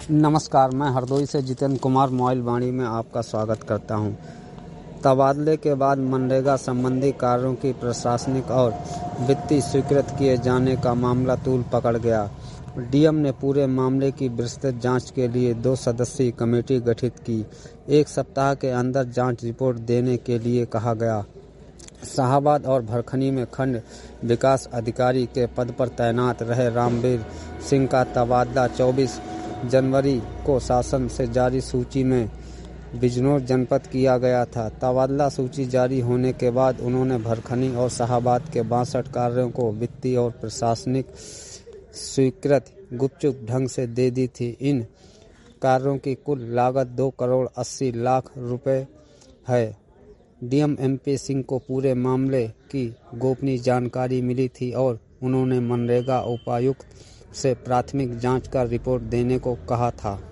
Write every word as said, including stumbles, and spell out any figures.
नमस्कार, मैं हरदोई से जितेंद्र कुमार मोबाइल वाणी में आपका स्वागत करता हूं। तबादले के बाद मनरेगा संबंधी कार्यों की प्रशासनिक और वित्तीय स्वीकृत किए जाने का मामला तूल पकड़ गया। डीएम ने पूरे मामले की विस्तृत जांच के लिए दो सदस्यीय कमेटी गठित की। एक सप्ताह के अंदर जांच रिपोर्ट देने के लिए कहा गया। शाहाबाद और भरखनी में खंड विकास अधिकारी के पद पर तैनात रहे रामवीर सिंह का तबादला चौबीस जनवरी को शासन से जारी सूची में बिजनौर जनपद किया गया था। तबादला सूची जारी होने के बाद उन्होंने भरखनी और शाहाबाद के बासठ कार्यों को वित्तीय और प्रशासनिक स्वीकृत गुपचुप ढंग से दे दी थी। इन कार्यों की कुल लागत दो करोड़ अस्सी लाख रुपए है। डीएम एमपी सिंह को पूरे मामले की गोपनीय जानकारी मिली थी और उन्होंने मनरेगा उपायुक्त से प्राथमिक जांच कर रिपोर्ट देने को कहा था।